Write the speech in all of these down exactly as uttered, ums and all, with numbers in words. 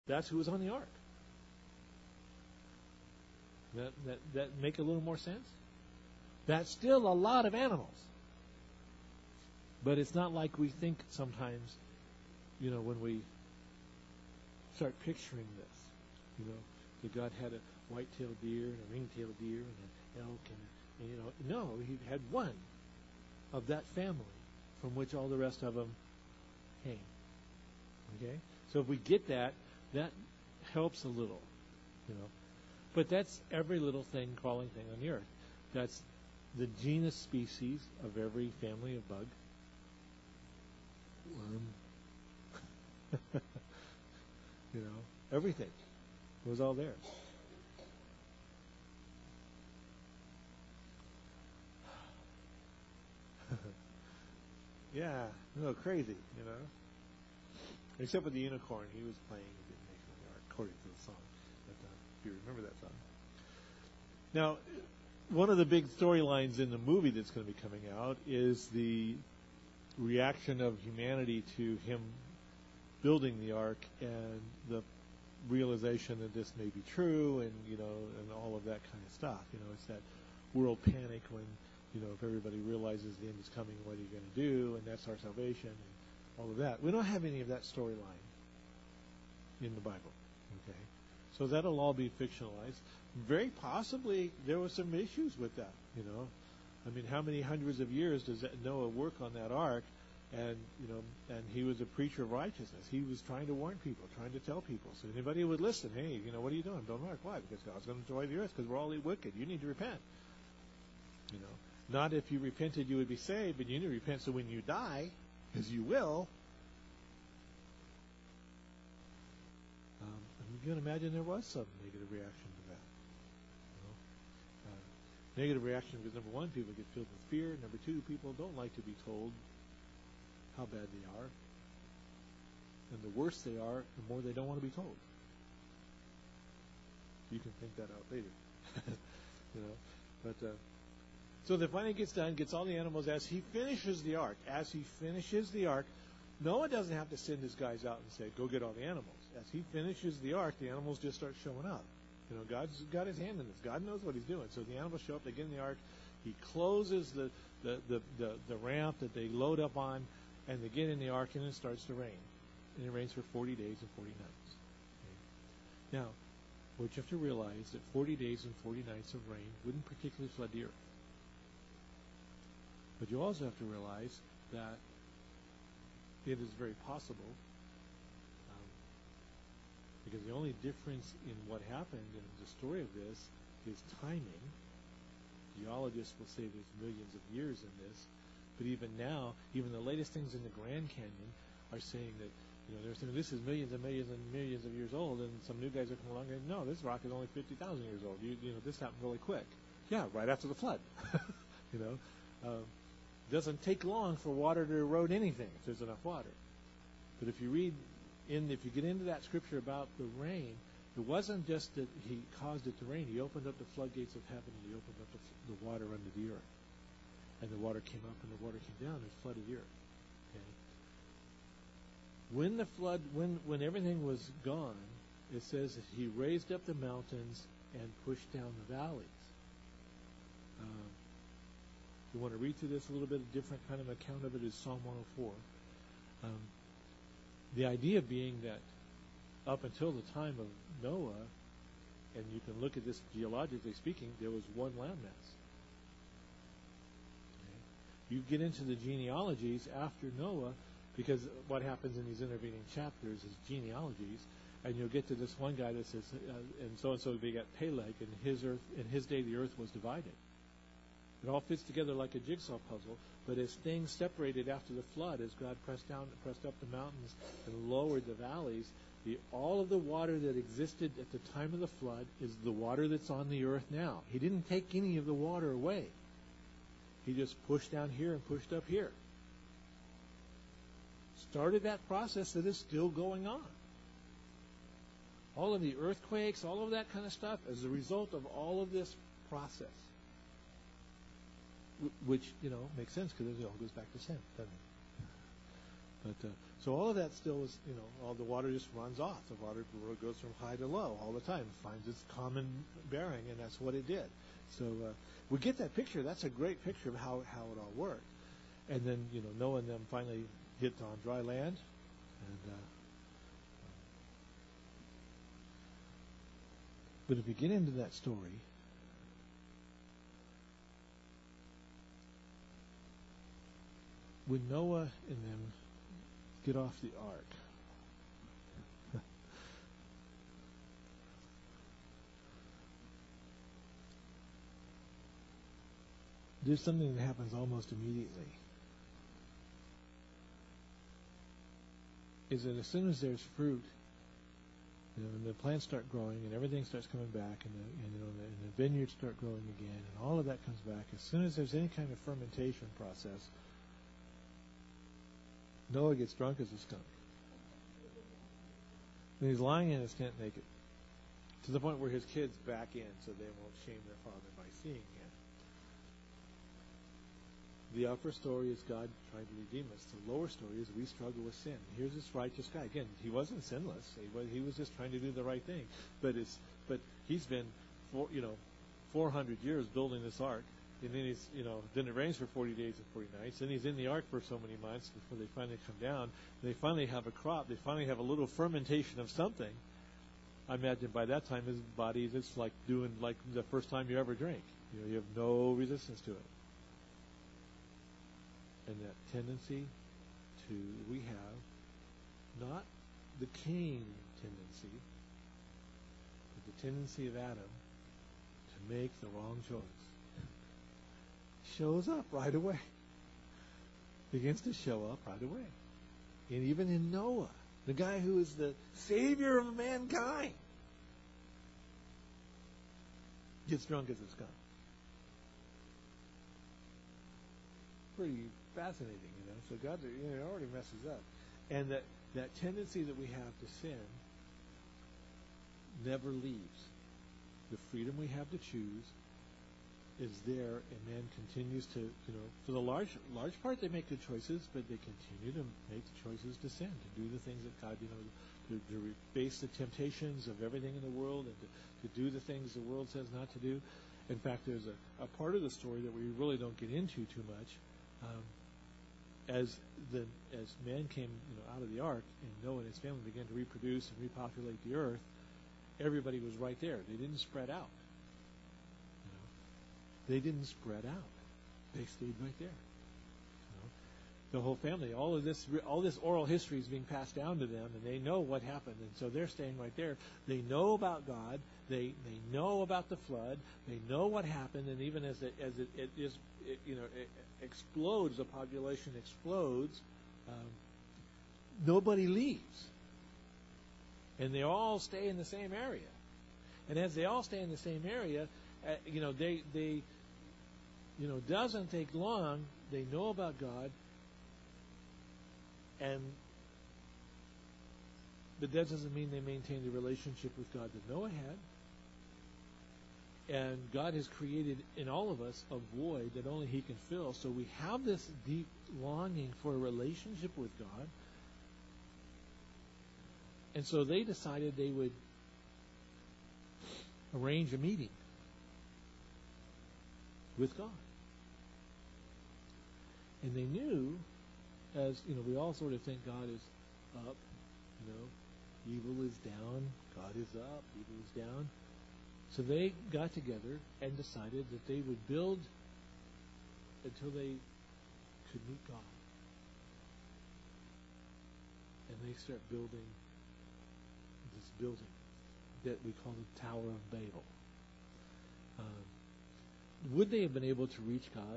That's who was on the ark. That, that, that make a little more sense? That's still a lot of animals. But it's not like we think sometimes, you know, when we start picturing this, you know, that God had a white-tailed deer and a ring-tailed deer and an elk and, and, you know, no, he had one of that family from which all the rest of them came. Okay? So if we get that, that helps a little, you know. But that's every little thing, crawling thing on the earth. That's the genus species of every family of bug. Worm. You know, everything was all there. Yeah, a little crazy, you know. Except with the unicorn, he was playing, he didn't make it on the ark, according to the song. But, uh, if you remember that song. Now, one of the big storylines in the movie that's going to be coming out is the reaction of humanity to him building the ark and the realization that this may be true, and you know, and all of that kind of stuff. You know, it's that world panic when, you know, if everybody realizes the end is coming, what are you going to do? And that's our salvation, and all of that. We don't have any of that storyline in the Bible. Okay, so that'll all be fictionalized. Very possibly there were some issues with that. You know, I mean, how many hundreds of years does Noah work on that ark? And, you know, and he was a preacher of righteousness. He was trying to warn people, trying to tell people. So anybody would listen, hey, you know, what are you doing? Build an ark. Why? Because God's going to destroy the earth because we're all wicked. You need to repent. You know, not if you repented you would be saved, but you need to repent so when you die, because you will. Um, you can imagine there was some negative reaction to that. You know? uh, negative reaction because, number one, people get filled with fear. Number two, people don't like to be told how bad they are. And the worse they are, the more they don't want to be told. You can think that out later. You know, but uh, so the finally gets done, gets all the animals. As he finishes the ark, as he finishes the ark, Noah doesn't have to send his guys out and say, go get all the animals. As he finishes the ark, the animals just start showing up. You know, God's got his hand in this. God knows what he's doing. So the animals show up, they get in the ark. He closes the, the, the, the, the ramp that they load up on, and they get in the ark, and it starts to rain. And it rains for forty days and forty nights. Okay? Now, what you have to realize that forty days and forty nights of rain wouldn't particularly flood the earth. But you also have to realize that it is very possible, um, because the only difference in what happened in the story of this is timing. Geologists will say there's millions of years in this. But even now, even the latest things in the Grand Canyon are saying that, you know, they're saying this is millions and millions and millions of years old, and some new guys are coming along and no, this rock is only fifty thousand years old. You, you know, this happened really quick. Yeah, right after the flood. You know, um, it doesn't take long for water to erode anything if there's enough water. But if you read in, if you get into that scripture about the rain, it wasn't just that he caused it to rain. He opened up the floodgates of heaven, and he opened up the, the water under the earth. And the water came up and the water came down and flooded the earth. Okay? When the flood, when, when everything was gone, it says that he raised up the mountains and pushed down the valleys. Um, if you want to read through this a little bit, a different kind of account of it is Psalm one oh four. Um, the idea being that up until the time of Noah, and you can look at this geologically speaking, there was one landmass. You get into the genealogies after Noah, because what happens in these intervening chapters is genealogies, and you'll get to this one guy that says, uh, and so and so begat Peleg, and his earth, in his day the earth was divided. It all fits together like a jigsaw puzzle, but as things separated after the flood, as God pressed down, pressed up the mountains and lowered the valleys, the, all of the water that existed at the time of the flood is the water that's on the earth now. He didn't take any of the water away. He just pushed down here and pushed up here. Started that process that is still going on. All of the earthquakes, all of that kind of stuff, as a result of all of this process. Which, you know, makes sense because it all goes back to sin, doesn't it? But uh, so all of that still is, you know, all the water just runs off. The water goes from high to low all the time, finds its common bearing, and that's what it did. So uh, we get that picture. That's a great picture of how, how it all worked. And then, you know, Noah and them finally hit on dry land. And uh, but if you get into that story, when Noah and them get off the ark, there's something that happens almost immediately. Is that as soon as there's fruit, you know, and the plants start growing and everything starts coming back, and the, and, you know, and the vineyards start growing again, and all of that comes back, as soon as there's any kind of fermentation process, Noah gets drunk as a skunk. And he's lying in his tent naked, to the point where his kids back in so they won't shame their father by seeing him. The upper story is God trying to redeem us. The lower story is we struggle with sin. Here's this righteous guy. Again, he wasn't sinless. He was, he was just trying to do the right thing. But it's but he's been, four, you know, four hundred years building this ark, and then he's, you know, then it rains for forty days and forty nights. Then he's in the ark for so many months before they finally come down. They finally have a crop. They finally have a little fermentation of something. I imagine by that time his body is like doing like the first time you ever drink. You know, you have no resistance to it. And that tendency to, we have not the Cain tendency, but the tendency of Adam to make the wrong choice. Shows up right away. Begins to show up right away. And even in Noah, the guy who is the savior of mankind, gets drunk as a skunk. Pretty fascinating, you know. So God, you know, already messes up, and that that tendency that we have to sin never leaves. The freedom we have to choose is there, and man continues to, you know, for the large large part they make good choices, but they continue to make the choices to sin, to do the things that God, you know, to, to face the temptations of everything in the world, and to, to do the things the world says not to do. In fact, there's a, a part of the story that we really don't get into too much. Um, as the as man came, you know, out of the ark, and Noah and his family began to reproduce and repopulate the earth, everybody was right there. They didn't spread out. You know, they didn't spread out. They stayed right there. You know, the whole family, all of this, all this oral history is being passed down to them, and they know what happened, and so they're staying right there. They know about God. They they know about the flood. They know what happened, and even as it as it, it is, it, you know, it explodes, the population explodes. Um, nobody leaves, and they all stay in the same area. And as they all stay in the same area, uh, you know, they they, you know, doesn't take long. They know about God, and but that doesn't mean they maintain the relationship with God that Noah had. And God has created in all of us a void that only He can fill. So we have this deep longing for a relationship with God. And so they decided they would arrange a meeting with God. And they knew, as you know, we all sort of think God is up, you know, evil is down, God is up, evil is down. So they got together and decided that they would build until they could meet God. And they start building this building that we call the Tower of Babel. Um, would they have been able to reach God?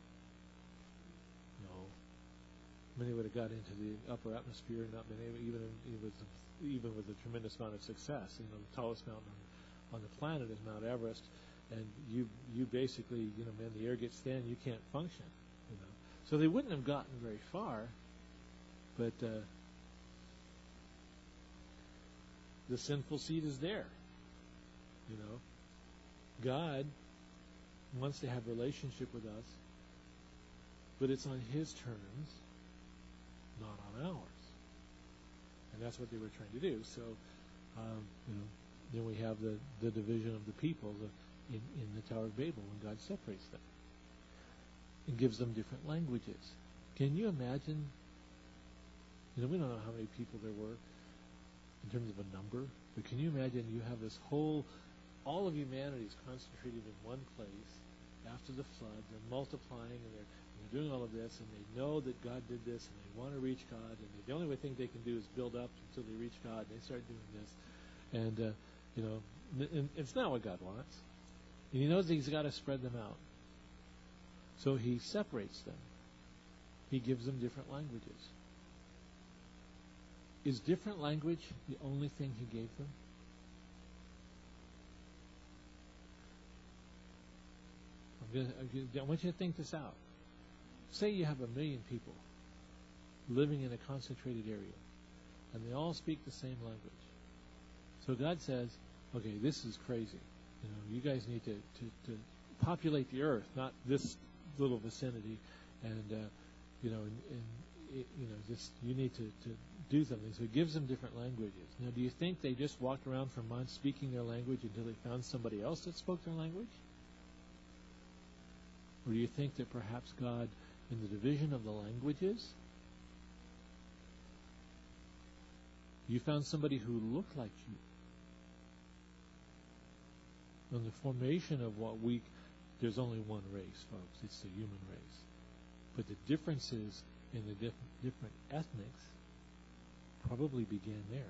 No. Many would have got into the upper atmosphere and not been able, even even with even with a tremendous amount of success. You know, the tallest mountain on on the planet is Mount Everest, and you you basically, you know, man, the air gets thin, you can't function, you know. So they wouldn't have gotten very far, but uh, the sinful seed is there, you know. God wants to have a relationship with us, but it's on His terms, not on ours. And that's what they were trying to do. So, um, you know, then we have the, the division of the people the, in, in the Tower of Babel when God separates them and gives them different languages. Can you imagine? You know, we don't know how many people there were in terms of a number, but can you imagine you have this whole, all of humanity is concentrated in one place after the flood. They're multiplying and they're, and they're doing all of this, and they know that God did this, and they want to reach God, and they, the only way thing they can do is build up until they reach God, and they start doing this. And, uh, you know, and it's not what God wants. And he knows that he's got to spread them out. So he separates them. He gives them different languages. Is different language the only thing he gave them? I'm gonna, I'm gonna, I want you to think this out. Say you have a million people living in a concentrated area, and they all speak the same language. So God says, okay, this is crazy. You know, you guys need to, to, to populate the earth, not this little vicinity, and uh, you know, and, and it, you know, just you need to, to do something. So He gives them different languages. Now, do you think they just walked around for months speaking their language until they found somebody else that spoke their language? Or do you think that perhaps God, in the division of the languages, you found somebody who looked like you? In the formation of what we, there's only one race, folks. It's the human race. But the differences in the diff- different ethnics probably began there.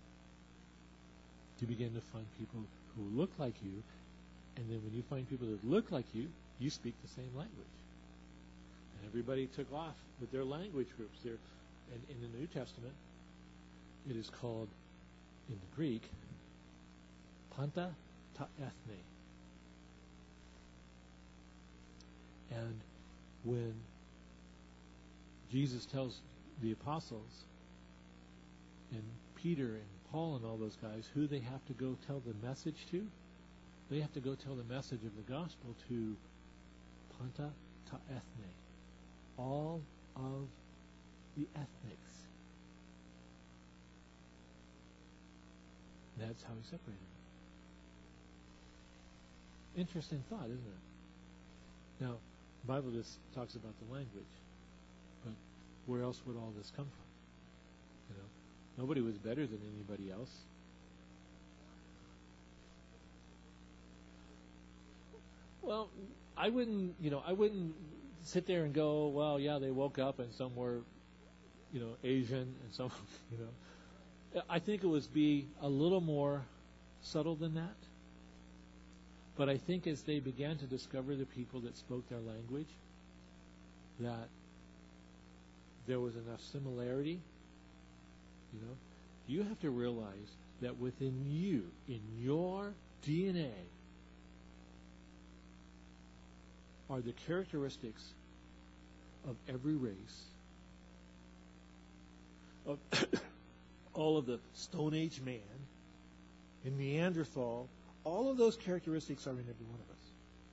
You begin to find people who look like you, and then when you find people that look like you, you speak the same language. And everybody took off with their language groups. There, and in the New Testament, it is called, in the Greek, panta ta ethne. And when Jesus tells the apostles, and Peter and Paul and all those guys, who they have to go tell the message to, they have to go tell the message of the gospel to panta ta ethne, all of the ethnics. That's how He separated them. Interesting thought, isn't it? Now, the Bible just talks about the language, but where else would all this come from? You know, nobody was better than anybody else. Well, I wouldn't, you know, I wouldn't sit there and go, well, yeah, they woke up and some were, you know, Asian and some, you know. I think it would be a little more subtle than that. But I think as they began to discover the people that spoke their language, that there was enough similarity, you know. You have to realize that within you, in your D N A, are the characteristics of every race, of all of the Stone Age man, in Neanderthal. All of those characteristics are in every one of us.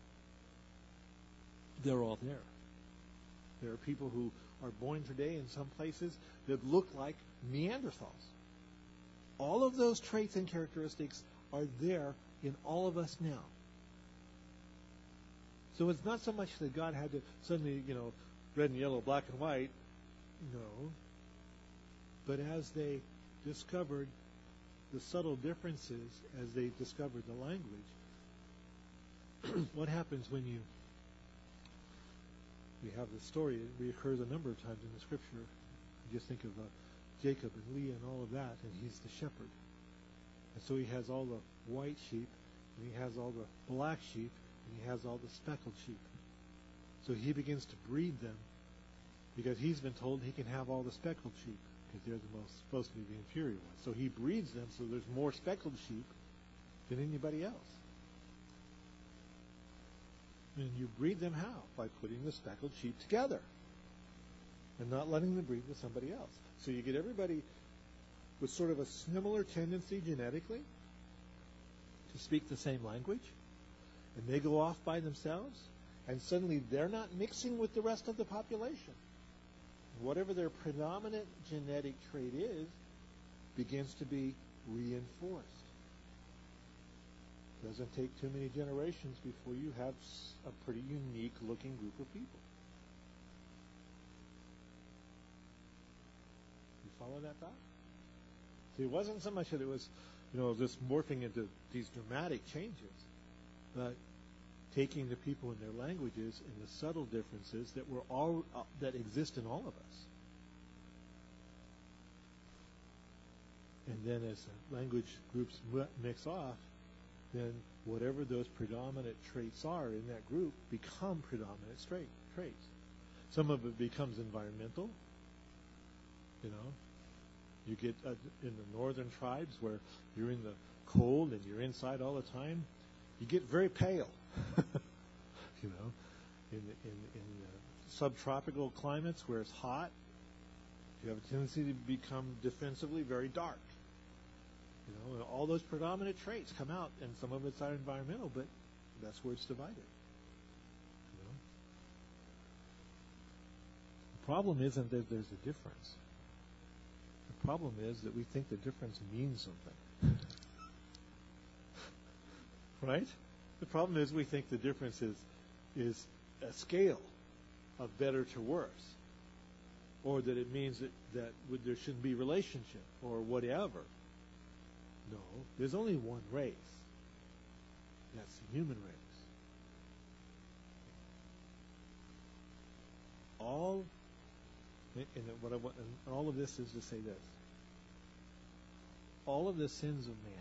They're all there. There are people who are born today in some places that look like Neanderthals. All of those traits and characteristics are there in all of us now. So it's not so much that God had to suddenly, you know, red and yellow, black and white. No. But as they discovered the subtle differences, as they discovered the language, what happens when you, we have this story, it reoccurs a number of times in the Scripture. You just think of uh, Jacob and Leah and all of that, and he's the shepherd. And so he has all the white sheep, and he has all the black sheep, and he has all the speckled sheep. So he begins to breed them, because he's been told he can have all the speckled sheep, because they're the most supposed to be the inferior ones. So he breeds them so there's more speckled sheep than anybody else. And you breed them how? By putting the speckled sheep together and not letting them breed with somebody else. So you get everybody with sort of a similar tendency genetically to speak the same language, and they go off by themselves, and suddenly they're not mixing with the rest of the population. whatever their predominant genetic trait is, begins to be reinforced. Doesn't take too many generations before you have a pretty unique looking group of people. You follow that thought? See, it wasn't so much that it was, you know, just morphing into these dramatic changes, but taking the people and their languages and the subtle differences that were all uh, that exist in all of us. And then as the language groups mix off, then whatever those predominant traits are in that group become predominant straight traits. Some of it becomes environmental. You know, you get uh, in the northern tribes where you're in the cold and you're inside all the time, you get very pale. You know, in in in uh, subtropical climates where it's hot, you have a tendency to become defensively very dark. You know, and all those predominant traits come out, and some of it's our environmental, but that's where it's divided. You know? The problem isn't that there's a difference. The problem is that we think the difference means something. Right? The problem is we think the difference is is a scale of better to worse, or that it means that, that there shouldn't be relationship, or whatever. No, there's only one race. That's the human race. All, and what I want, and all of this is to say this: all of the sins of man.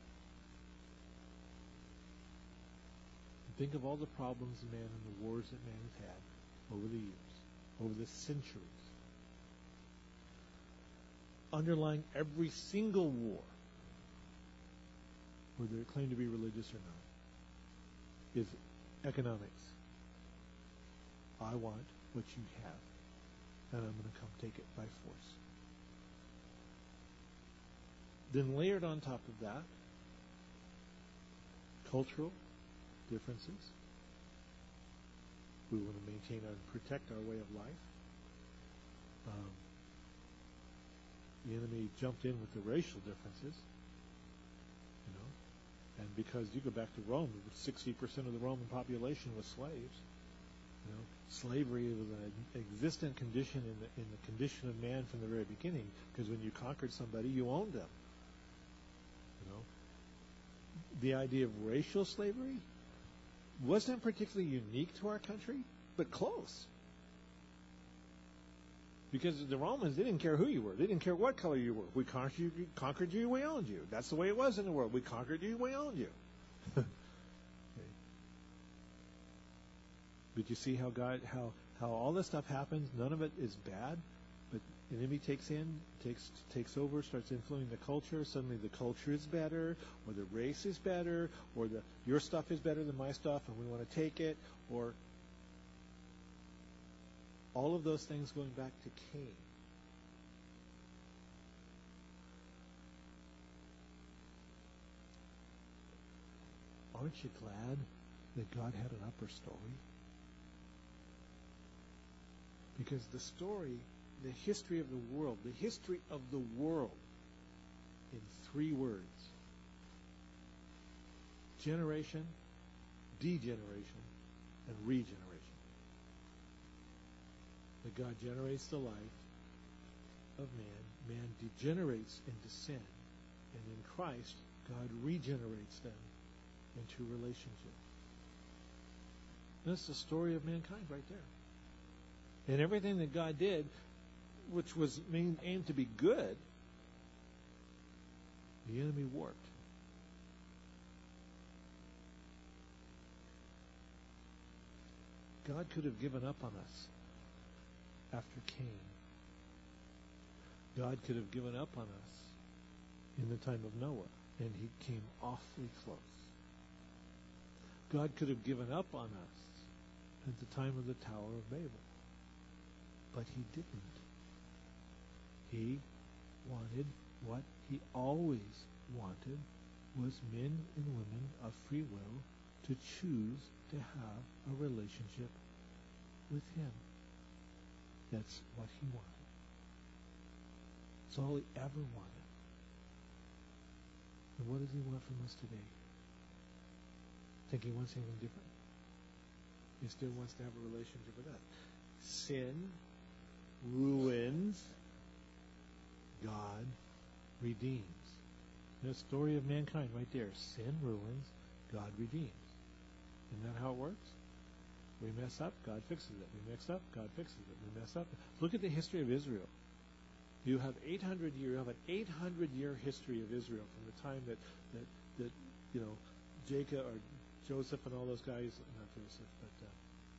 Think of all the problems of man and the wars that man has had over the years, over the centuries. Underlying every single war, whether it claimed to be religious or not, is economics. I want what you have, and I'm going to come take it by force. Then layered on top of that, cultural differences. We want to maintain and protect our way of life. Um, the enemy jumped in with the racial differences. You know, and because you go back to Rome, sixty percent of the Roman population was slaves. You know, slavery was an existent condition in the, in the condition of man from the very beginning, because when you conquered somebody, you owned them. You know, the idea of racial slavery wasn't particularly unique to our country, but close. Because the Romans, they didn't care who you were. They didn't care what color you were. We conquered you, conquered you, we owned you. That's the way it was in the world. We conquered you, we owned you. Okay. But you see how God, how, how all this stuff happens? None of it is bad, but the enemy takes in, takes takes over, starts influencing the culture. Suddenly the culture is better, or the race is better, or the your stuff is better than my stuff, and we want to take it, or all of those things going back to Cain. Aren't you glad that God had an upper story? Because the story, the history of the world, the history of the world in three words: generation, degeneration, and regeneration. That God generates the life of man, man degenerates into sin, and in Christ, God regenerates them into relationship. That's the story of mankind right there. And everything that God did, which was main, aimed to be good, the enemy warped. God could have given up on us after Cain. God could have given up on us in the time of Noah, and he came awfully close. God could have given up on us at the time of the Tower of Babel, but he didn't. He wanted what he always wanted, was men and women of free will to choose to have a relationship with him. That's what he wanted. It's all he ever wanted. And what does he want from us today? Think he wants anything different? He still wants to have a relationship with us. Sin ruins, God redeems. The story of mankind right there. Sin ruins, God redeems. Isn't that how it works? We mess up, God fixes it. We mess up, God fixes it. We mess up. Look at the history of Israel. You have eight hundred year, you have an eight hundred year history of Israel from the time that, that, that you know, Jacob or Joseph and all those guys, not Joseph, but uh,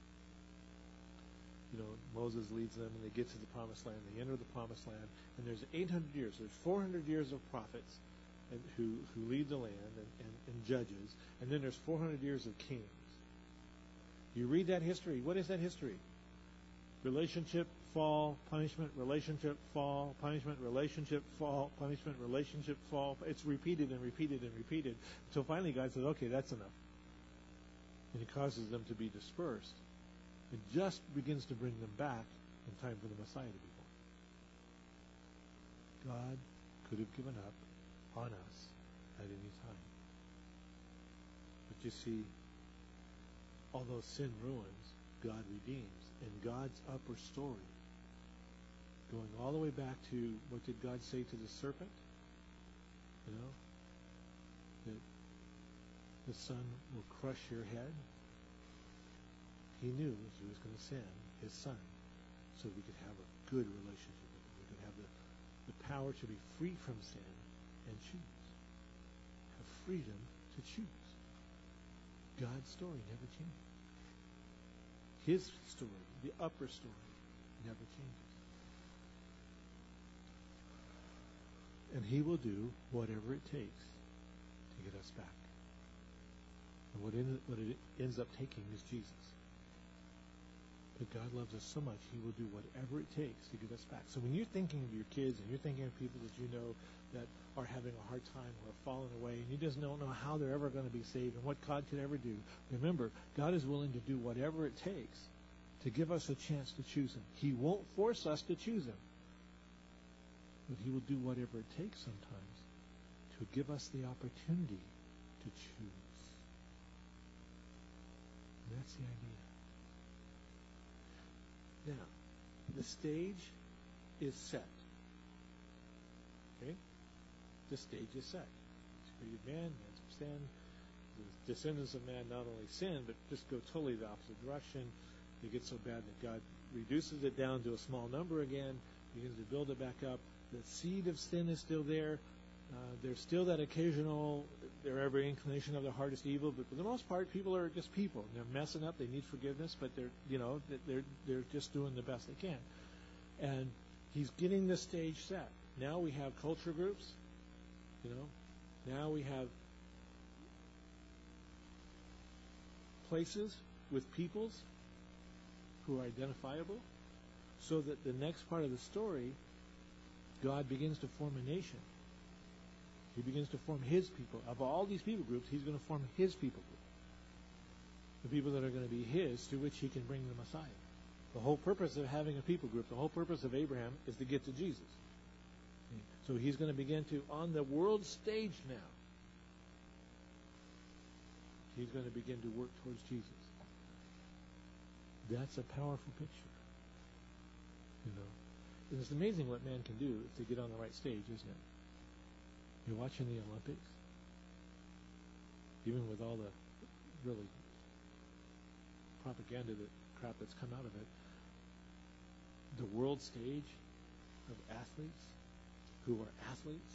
you know, Moses leads them and they get to the promised land. They enter the promised land, and there's eight hundred years. There's four hundred years of prophets and, who who lead the land and, and, and judges, and then there's four hundred years of kings. You read that history. What is that history? Relationship, fall, punishment, relationship, fall, punishment, relationship, fall, punishment, relationship, fall. It's repeated and repeated and repeated until finally God says, okay, that's enough. And he causes them to be dispersed. It just begins to bring them back in time for the Messiah to be born. God could have given up on us at any time. But you see, although sin ruins, God redeems. And God's upper story, going all the way back to what did God say to the serpent? You know, that the son will crush your head. He knew he was going to send his son so we could have a good relationship with him. We could have the, the power to be free from sin and choose. Have freedom to choose. God's story never changes. His story, the upper story, never changes. And he will do whatever it takes to get us back. And what, in, what it ends up taking is Jesus. But God loves us so much, he will do whatever it takes to get us back. So when you're thinking of your kids and you're thinking of people that you know that are having a hard time or have fallen away, and you just don't know how they're ever going to be saved and what God could ever do, remember, God is willing to do whatever it takes to give us a chance to choose him. He won't force us to choose him, but he will do whatever it takes sometimes to give us the opportunity to choose. And that's the idea. Now, the stage is set. Okay? The stage is set. He's created man, man's sin. The descendants of man not only sin, but just go totally the opposite direction. They get so bad that God reduces it down to a small number again, begins to build it back up. The seed of sin is still there. Uh, there's still that occasional, their every inclination of the heart is evil, but for the most part, people are just people. They're messing up. They need forgiveness, but they're, you know, they're they're just doing the best they can. And he's getting the stage set. Now we have culture groups. You know, now we have places with peoples who are identifiable, so that the next part of the story, God begins to form a nation. He begins to form his people. Of all these people groups, he's going to form his people group. The people that are going to be his, to which he can bring the Messiah. The whole purpose of having a people group, the whole purpose of Abraham, is to get to Jesus. So he's going to begin to, on the world stage now, he's going to begin to work towards Jesus. That's a powerful picture. You know, and it's amazing what man can do if they get on the right stage, isn't it? You're watching the Olympics, even with all the really propaganda, that crap that's come out of it. The world stage of athletes who are athletes,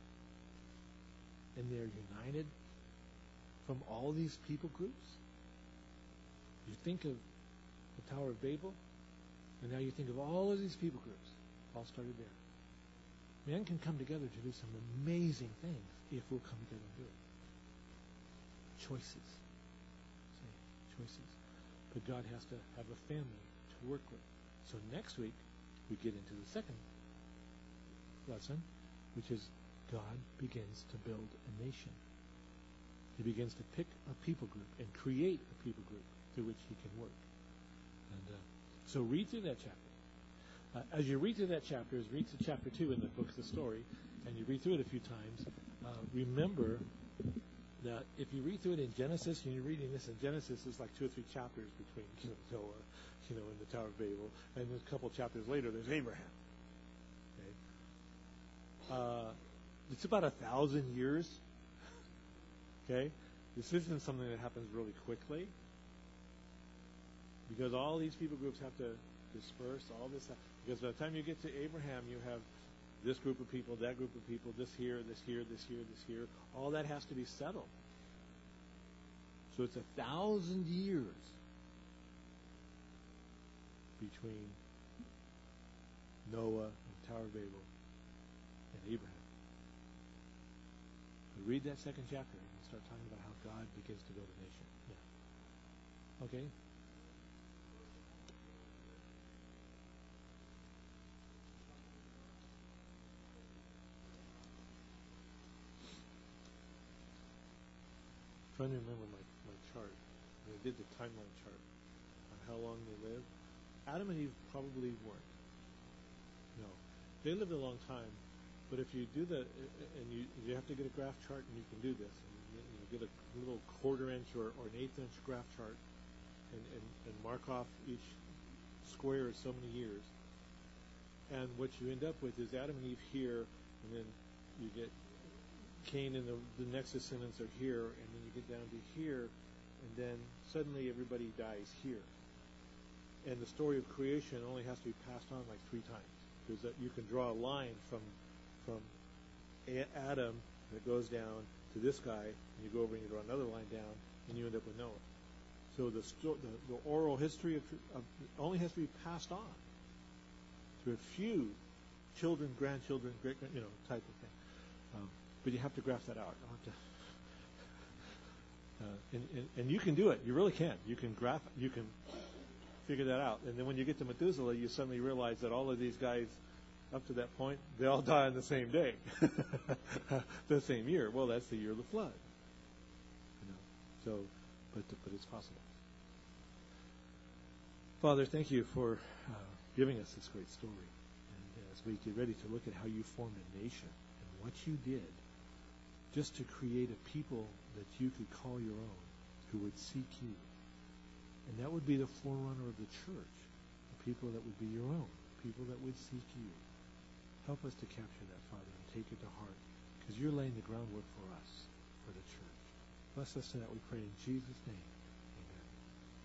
and they're united from all these people groups. You think of the Tower of Babel, and now you think of all of these people groups, all started there. Men can come together to do some amazing things if we'll come together and do it. Choices. See, choices. But God has to have a family to work with. So next week, we get into the second lesson, which is God begins to build a nation. He begins to pick a people group and create a people group through which he can work. And uh, so read through that chapter. Uh, as you read through that chapter, as you read through chapter two in the book of the story, and you read through it a few times, uh, remember that if you read through it in Genesis, and you're reading this in Genesis, it's like two or three chapters between you know, Noah, you know, and the Tower of Babel, and then a couple chapters later, there's Abraham. Okay, uh, it's about a thousand years. Okay, this isn't something that happens really quickly, because all these people groups have to disperse. All this, because by the time you get to Abraham, you have this group of people, that group of people, this here, this here, this here, this here. All that has to be settled. So it's a thousand years between Noah and Tower of Babel and Abraham. So read that second chapter and start talking about how God begins to build a nation. Yeah. Okay. Trying to remember my, my chart. I did the timeline chart on how long they lived. Adam and Eve probably weren't. No. They lived a long time, but if you do the, and you you have to get a graph chart, and you can do this, and you, you know, get a little quarter inch or, or an eighth inch graph chart, and, and, and mark off each square as so many years. And what you end up with is Adam and Eve here, and then you get Cain and the, the next descendants are here, and then you get down to here, and then suddenly everybody dies here. And the story of creation only has to be passed on like three times. Because that you can draw a line from from a- Adam that goes down to this guy, and you go over and you draw another line down, and you end up with Noah. So the sto- the, the oral history of, of only has to be passed on to a few children, grandchildren, great, you know, type of thing. Um, But you have to graph that out. Have to, uh, and, and, and you can do it. You really can. You can graph. You can figure that out. And then when you get to Methuselah, you suddenly realize that all of these guys, up to that point, they all die on the same day, the same year. Well, that's the year of the flood. You know. So, but but it's possible. Father, thank you for uh, giving us this great story. And as we get ready to look at how you formed a nation and what you did, just to create a people that you could call your own, who would seek you. And that would be the forerunner of the church, the people that would be your own, people that would seek you. Help us to capture that, Father, and take it to heart, because you're laying the groundwork for us, for the church. Bless us to that, we pray in Jesus' name.